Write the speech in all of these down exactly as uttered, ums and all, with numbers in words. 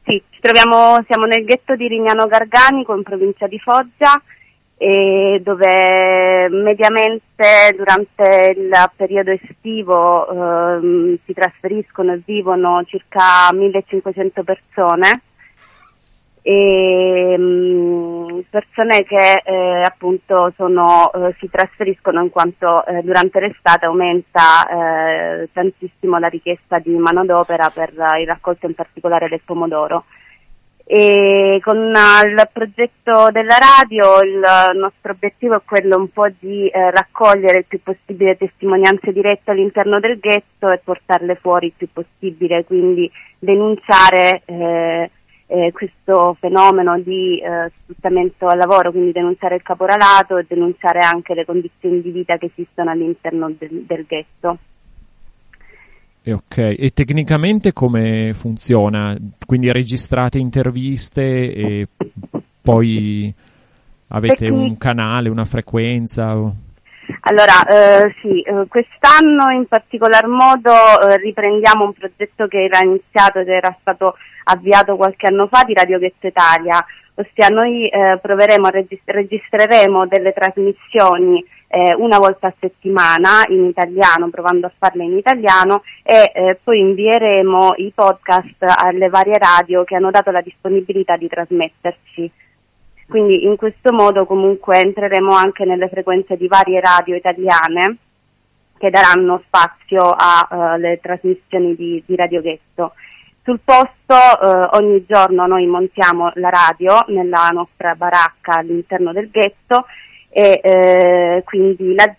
Sì, ci troviamo, siamo nel ghetto di Rignano Garganico in provincia di Foggia, e dove mediamente durante il periodo estivo ehm, si trasferiscono e vivono circa millecinquecento persone, e mh, persone che eh, appunto sono, eh, si trasferiscono in quanto eh, durante l'estate aumenta eh, tantissimo la richiesta di manodopera per eh, il raccolto in particolare del pomodoro. E con uh, il progetto della radio il uh, nostro obiettivo è quello un po' di eh, raccogliere il più possibile testimonianze dirette all'interno del ghetto e portarle fuori il più possibile, quindi denunciare eh, eh, questo fenomeno di eh, sfruttamento al lavoro, quindi denunciare il caporalato e denunciare anche le condizioni di vita che esistono all'interno del, del ghetto. Ok, e tecnicamente come funziona? Quindi registrate interviste e poi avete Tecnic- un canale, una frequenza? O... Allora, eh, sì, eh, quest'anno in particolar modo eh, riprendiamo un progetto che era iniziato ed era stato avviato qualche anno fa di Radio Ghetto Italia, ossia noi eh, proveremo a regist- registreremo delle trasmissioni eh, una volta a settimana in italiano, provando a farle in italiano, e eh, poi invieremo i podcast alle varie radio che hanno dato la disponibilità di trasmetterci. Quindi in questo modo comunque entreremo anche nelle frequenze di varie radio italiane che daranno spazio alle uh, trasmissioni di, di Radio Ghetto. Sul posto uh, ogni giorno noi montiamo la radio nella nostra baracca all'interno del ghetto, e eh, quindi la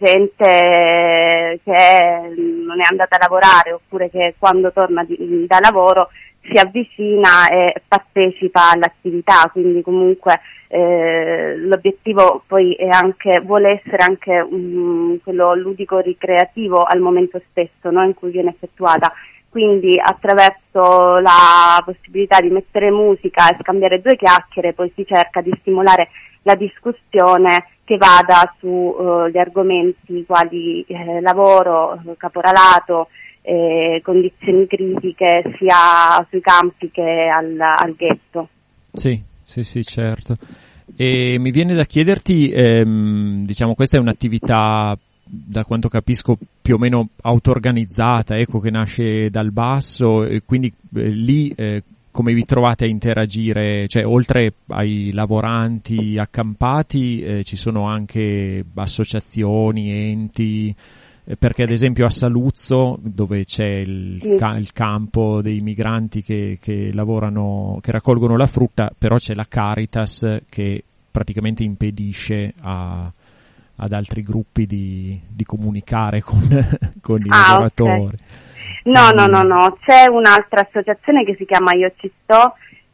gente che non è andata a lavorare oppure che quando torna di, da lavoro si avvicina e partecipa all'attività, quindi comunque eh, l'obiettivo poi è anche, vuole essere anche um, quello ludico ricreativo al momento stesso, no, in cui viene effettuata. Quindi attraverso la possibilità di mettere musica e scambiare due chiacchiere poi si cerca di stimolare la discussione che vada su uh, gli argomenti quali eh, lavoro, caporalato, eh, condizioni critiche sia sui campi che al, al ghetto. Sì, sì, sì, certo. E mi viene da chiederti, ehm, diciamo, questa è un'attività, da quanto capisco, più o meno auto-organizzata, ecco, che nasce dal basso, e quindi eh, lì eh, come vi trovate a interagire? Cioè, oltre ai lavoranti accampati eh, ci sono anche associazioni, enti, eh, perché ad esempio a Saluzzo, dove c'è il, sì. ca- il campo dei migranti che, che lavorano, che raccolgono la frutta, però c'è la Caritas che praticamente impedisce a ad altri gruppi di, di comunicare con, con i ah, lavoratori. Okay. No, no, no, no, c'è un'altra associazione che si chiama Io Ci Sto,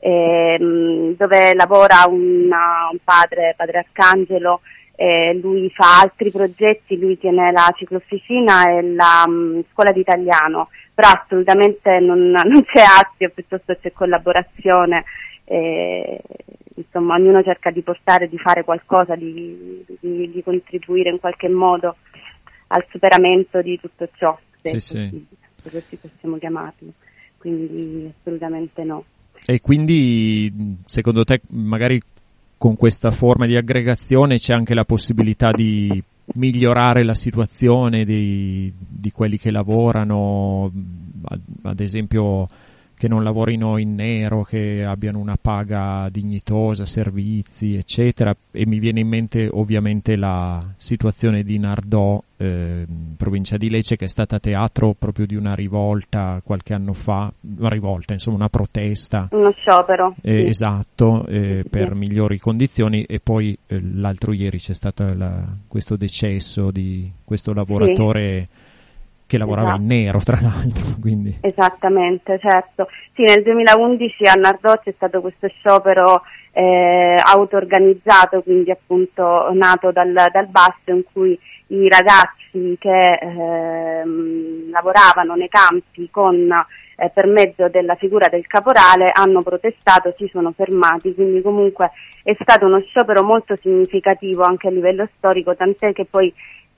ehm, dove lavora una, un padre, padre Arcangelo, eh, lui fa altri progetti, lui tiene la ciclofficina e la um, scuola di italiano, però assolutamente non, non c'è azio, piuttosto c'è collaborazione. Eh, insomma, ognuno cerca di portare, di fare qualcosa, di, di, di contribuire in qualche modo al superamento di tutto ciò, se sì, sì. così possiamo chiamarlo, quindi assolutamente no. E quindi secondo te magari con questa forma di aggregazione c'è anche la possibilità di migliorare la situazione di, di quelli che lavorano, ad, ad esempio che non lavorino in nero, che abbiano una paga dignitosa, servizi, eccetera. E mi viene in mente ovviamente la situazione di Nardò, eh, provincia di Lecce, che è stata teatro proprio di una rivolta qualche anno fa, una rivolta, insomma una protesta. Uno sciopero. Eh, sì. Esatto, eh, sì. per migliori condizioni, e poi eh, l'altro ieri c'è stato la, questo decesso di questo lavoratore sì. che lavorava esatto. in nero, tra l'altro, quindi. Esattamente, certo. Sì, nel duemilaundici a Nardò c'è stato questo sciopero eh, auto-organizzato, quindi appunto nato dal, dal basso, in cui i ragazzi che eh, lavoravano nei campi con eh, per mezzo della figura del caporale hanno protestato, si sono fermati, quindi comunque è stato uno sciopero molto significativo anche a livello storico, tant'è che poi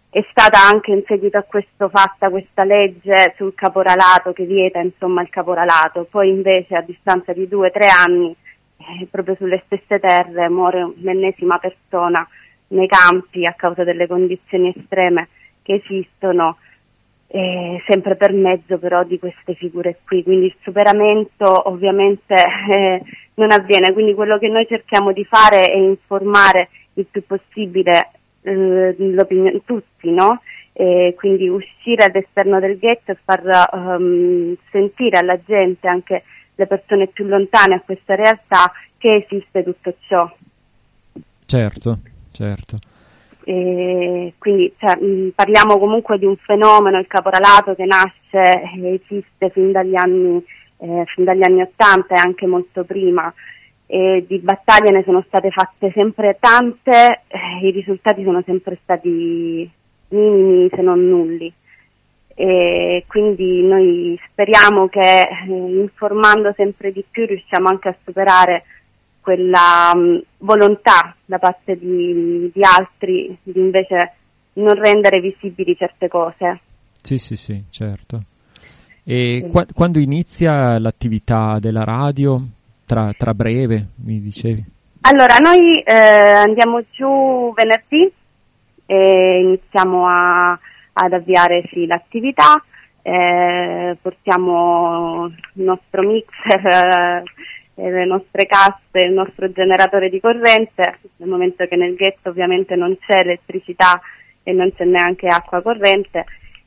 è stata anche in seguito a questo fatta questa legge sul caporalato che vieta insomma il caporalato, poi invece a distanza di due o tre anni eh, proprio sulle stesse terre muore un'ennesima persona nei campi a causa delle condizioni estreme che esistono, eh, sempre per mezzo però di queste figure qui, quindi il superamento ovviamente eh, non avviene, quindi quello che noi cerchiamo di fare è informare il più possibile eh, l'opinione tutti, no? E quindi uscire all'esterno del ghetto e far um, sentire alla gente, anche le persone più lontane a questa realtà, che esiste tutto ciò. Certo, certo. E quindi cioè, mh, parliamo comunque di un fenomeno, il caporalato, che nasce e esiste fin dagli anni eh, fin dagli anni Ottanta e anche molto prima, e di battaglie ne sono state fatte sempre tante, eh, i risultati sono sempre stati minimi se non nulli, e quindi noi speriamo che eh, informando sempre di più riusciamo anche a superare quella um, volontà da parte di, di altri di invece non rendere visibili certe cose. Sì, sì, sì, certo. E sì. Qua, quando inizia l'attività della radio? Tra, tra breve, mi dicevi? Allora, noi eh, andiamo giù venerdì e iniziamo a, ad avviare sì, l'attività, eh, portiamo il nostro mixer, eh, le nostre casse, il nostro generatore di corrente, nel momento che nel ghetto ovviamente non c'è elettricità e non c'è neanche acqua corrente,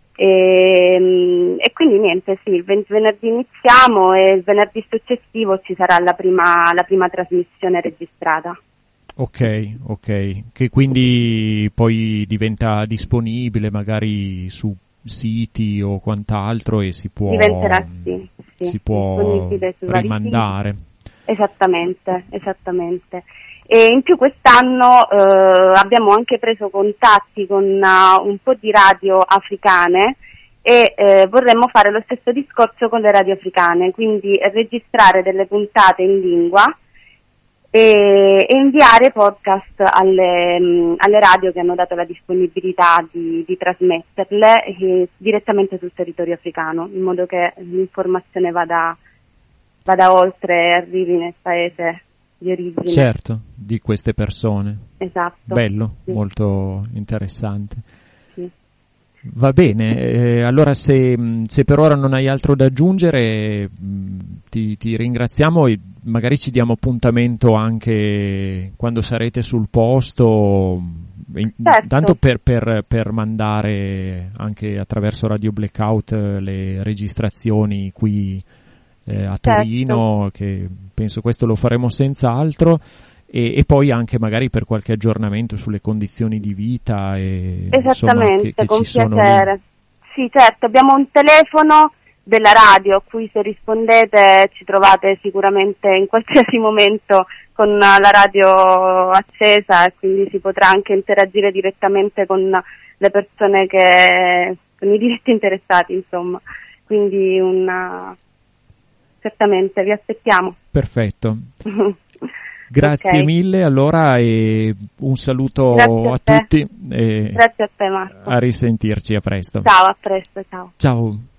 e, e quindi niente, sì, il venerdì iniziamo e il venerdì successivo ci sarà la prima, la prima trasmissione registrata. Ok, ok, che quindi poi diventa disponibile magari su siti o quant'altro e si può, diventerà, sì, sì, si può rimandare. Esattamente, esattamente. E in più quest'anno eh, abbiamo anche preso contatti con uh, un po' di radio africane e eh, vorremmo fare lo stesso discorso con le radio africane, quindi registrare delle puntate in lingua e, e inviare podcast alle, mh, alle radio che hanno dato la disponibilità di, di trasmetterle eh, direttamente sul territorio africano, in modo che l'informazione vada, vada oltre e arrivi nel paese di origine. Certo, di queste persone. Esatto. Bello, sì. Molto interessante. Sì. Va bene, eh, allora se, se per ora non hai altro da aggiungere ti, ti ringraziamo e magari ci diamo appuntamento anche quando sarete sul posto, certo. Tanto per, per, per mandare anche attraverso Radio Blackout le registrazioni qui eh, a Torino, certo. Che penso questo lo faremo senz'altro. E, e poi anche magari per qualche aggiornamento sulle condizioni di vita e esattamente, insomma, che, che con ci sono piacere. lì. Sì, certo, abbiamo un telefono della radio a cui se rispondete ci trovate sicuramente in qualsiasi momento con la radio accesa, e quindi si potrà anche interagire direttamente con le persone che con i diretti interessati, insomma. Quindi una certamente vi aspettiamo. Perfetto. Grazie okay. mille allora e un saluto a, a tutti. E Grazie a te Marco. A risentirci, a presto. Ciao, a presto, ciao. Ciao.